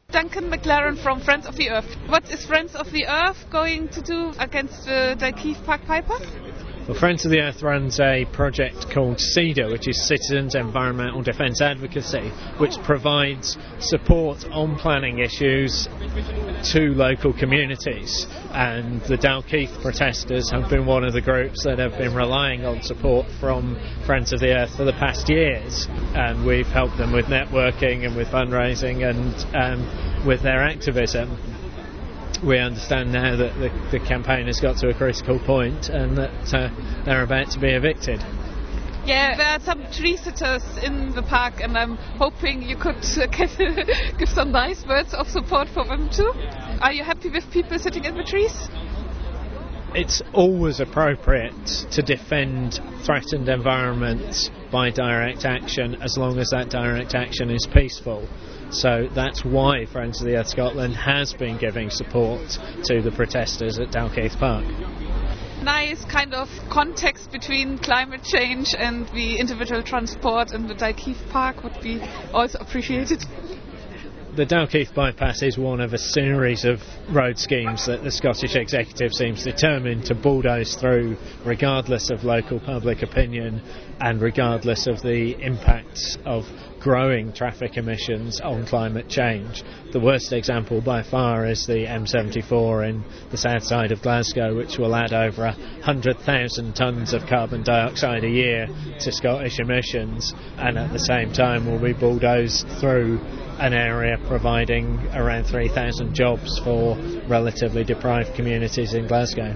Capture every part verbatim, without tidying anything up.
Duncan McLaren from Friends of the Earth. What is Friends of the Earth going to do against the Dalkeith Park Pipers? Well, Friends of the Earth runs a project called CEDA, which is Citizens Environmental Defence Advocacy, which provides support on planning issues to local communities. And the Dalkeith protesters have been one of the groups that have been relying on support from Friends of the Earth for the past years. And we've helped them with networking and with fundraising and um, with their activism. We understand now that the, the campaign has got to a critical point and that uh, they're about to be evicted. Yeah, there are some tree sitters in the park and I'm hoping you could uh, give some nice words of support for them too. Are you happy with people sitting in the trees? It's always appropriate to defend threatened environments by direct action as long as that direct action is peaceful. So that's why Friends of the Earth Scotland has been giving support to the protesters at Dalkeith Park. Nice kind of context between climate change and the individual transport in the Dalkeith Park would be also appreciated. The Dalkeith bypass is one of a series of road schemes that the Scottish Executive seems determined to bulldoze through regardless of local public opinion and regardless of the impacts of growing traffic emissions on climate change. The worst example by far is the M seventy-four in the south side of Glasgow, which will add over one hundred thousand tonnes of carbon dioxide a year to Scottish emissions, and at the same time will be bulldozed through an area providing around three thousand jobs for relatively deprived communities in Glasgow.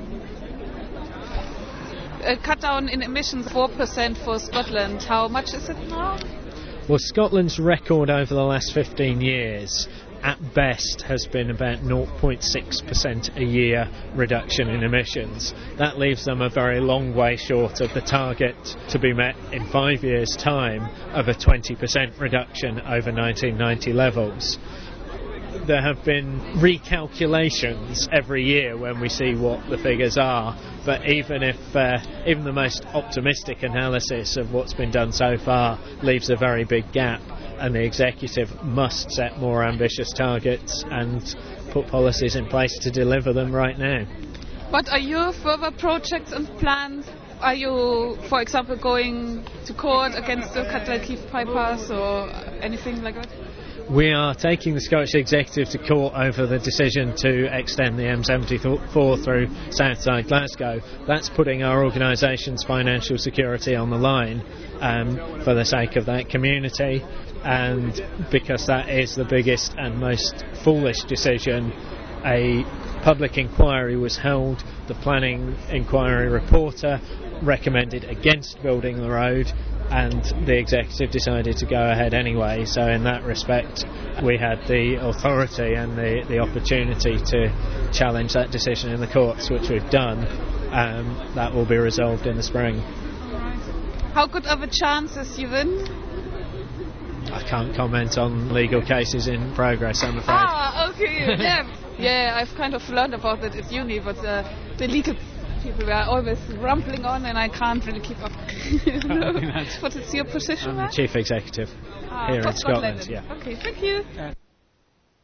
A cut down in emissions four percent for Scotland. How much is it now? Well, Scotland's record over the last fifteen years at best has been about zero point six percent a year reduction in emissions. That leaves them a very long way short of the target to be met in five years' time of a twenty percent reduction over nineteen ninety levels. There have been recalculations every year when we see what the figures are, but even if uh, even the most optimistic analysis of what's been done so far leaves a very big gap, and the executive must set more ambitious targets and put policies in place to deliver them right now. What are your further projects and plans? Are you, for example, going to court against the Dalkeith Pipers or anything like that? We are taking the Scottish Executive to court over the decision to extend the M seventy-four through Southside Glasgow. That's putting our organisation's financial security on the line um, for the sake of that community, and because that is the biggest and most foolish decision. A public inquiry was held. The planning inquiry reporter recommended against building the road, and the executive decided to go ahead anyway. So in that respect we had the authority and the, the opportunity to challenge that decision in the courts, which we've done. Um, that will be resolved in the spring. How good are the chances you win? I can't comment on legal cases in progress, I'm afraid. Ah, okay. yeah. yeah, I've kind of learned about that at uni, but uh, the legal people are always rumbling on and I can't really keep up. What is your position? I'm the Chief Executive ah, here in Scotland. Scotland. Yeah. Okay, thank you. Yeah.